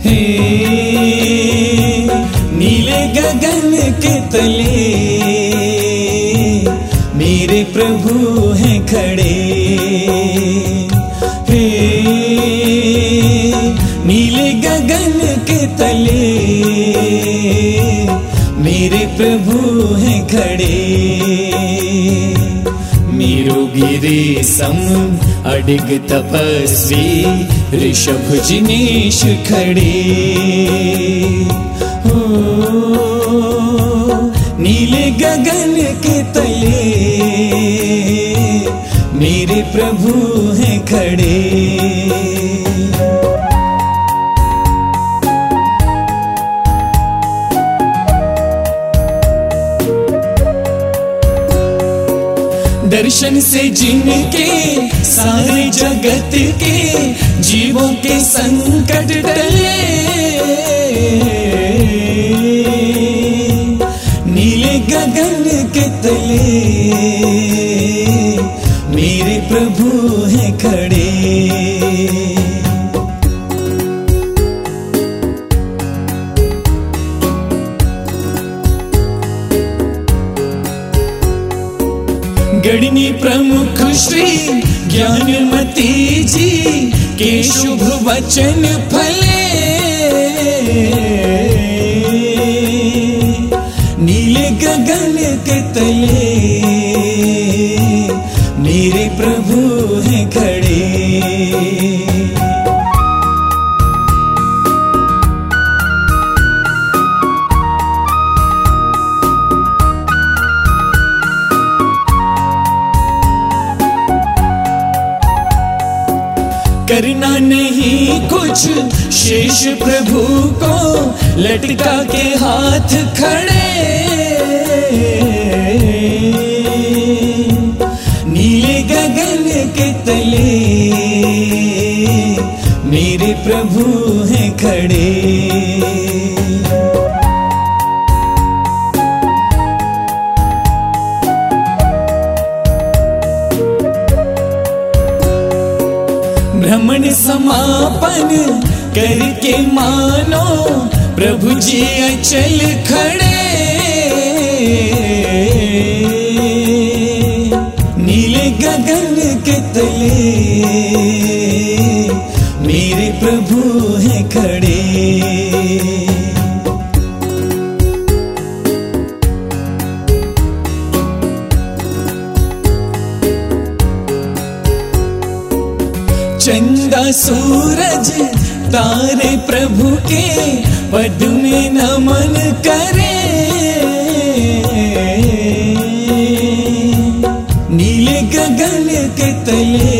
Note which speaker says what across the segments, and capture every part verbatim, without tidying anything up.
Speaker 1: हे नीले गगन के तले मेरे प्रभु हैं खड़े। हे नीले गगन के तले मेरे प्रभु हैं खड़े। मेरो गिरे सम अडिग तपस्वी ऋषभ जिनेश खड़े। हो नीले गगन के तले मेरे प्रभु हैं खड़े। दर्शन से जिनके सारे जगत के जीवों के संकट टले। नीले गगन के तले मेरे प्रभु हैं खड़े। गणनी प्रमुख श्री ज्ञानमती जी के शुभ वचन फले। नीले गगन के तले मेरे प्रभु हैं खड़े। करना नहीं कुछ शेष प्रभु को लटका के हाथ खड़े। नीले गगन के तले मेरे प्रभु हैं खड़े। भ्रमण समापन करके मानो प्रभु जी अचल खड़े। नीले गगन के तले मेरे प्रभु हैं खड़े। चंदा सूरज तारे प्रभु के पद में नमन करे। नीले गगन के तले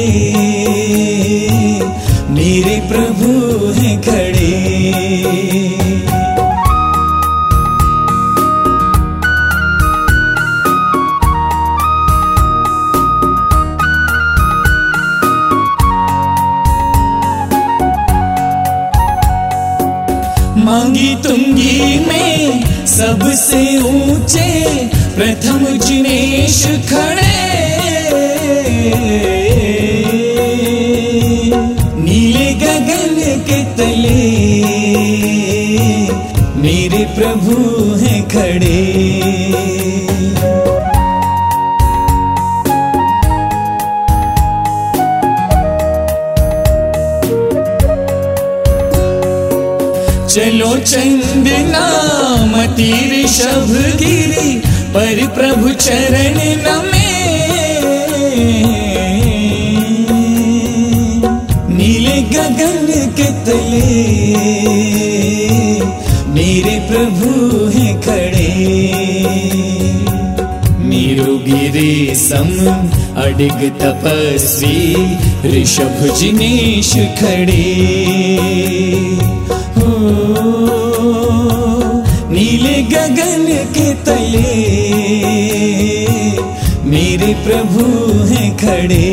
Speaker 1: मेरे प्रभु हैं खड़े। मांगी तुंगी में सबसे ऊंचे प्रथम जिनेश खड़े। नीले गगन के तले मेरे प्रभु हैं खड़े। चलो चंदना मती ऋषभ गिरी पर प्रभु चरण नमे। नीले गगन के तले मेरे प्रभु हैं खड़े। मेरो गिरे सम अडिग तपस्वी ऋषभ जिनेश खड़े। नीले गगन के तले मेरे प्रभु हैं खड़े।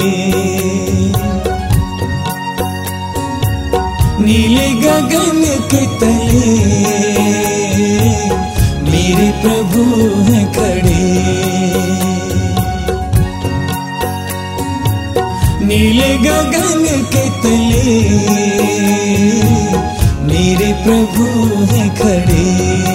Speaker 1: नीले गगन के तले मेरे प्रभु हैं खड़े। नीले गगन के तले मेरे प्रभु हैं खड़े।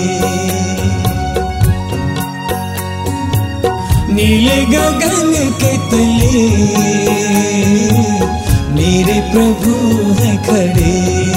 Speaker 1: नीले गगन के तले मेरे प्रभु हैं खड़े।